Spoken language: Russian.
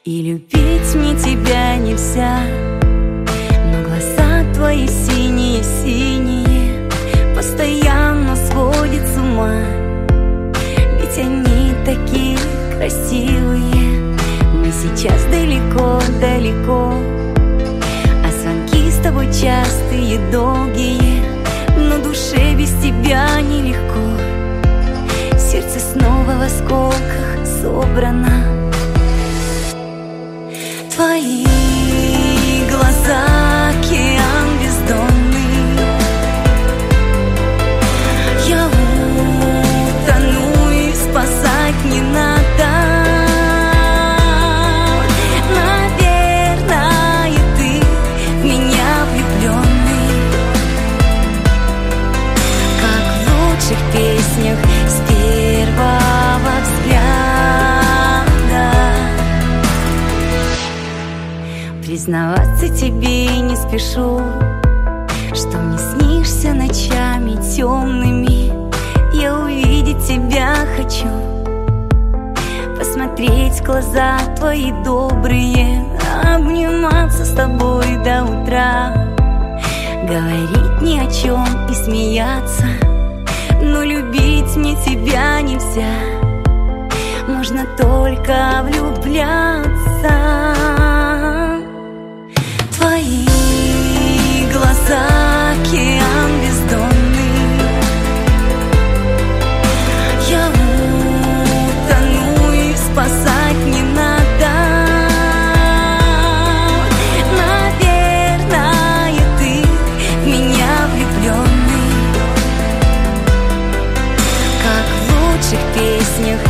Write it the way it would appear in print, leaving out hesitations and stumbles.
И любить мне тебя нельзя, но глаза твои синие-синие постоянно сводят с ума. Ведь они такие красивые. Мы сейчас далеко-далеко, а звонки с тобой частые, долгие. Но душе без тебя нелегко. Сердце снова в осколках собрано. Твои глаза, океан бездонный. Я утону, и спасать не надо. Наверное, ты в меня влюбленный, как в лучших песнях с первого взгляда. Признаваться тебе не спешу, что мне снишься ночами темными. Я увидеть тебя хочу, посмотреть в глаза твои добрые, обниматься с тобой до утра, говорить ни о чем и смеяться. Но любить мне тебя нельзя, можно только влюбляться. Твои глаза, океан бездонный. Я утону, и спасать не надо. Наверное, ты в меня влюбленный, как в лучших песнях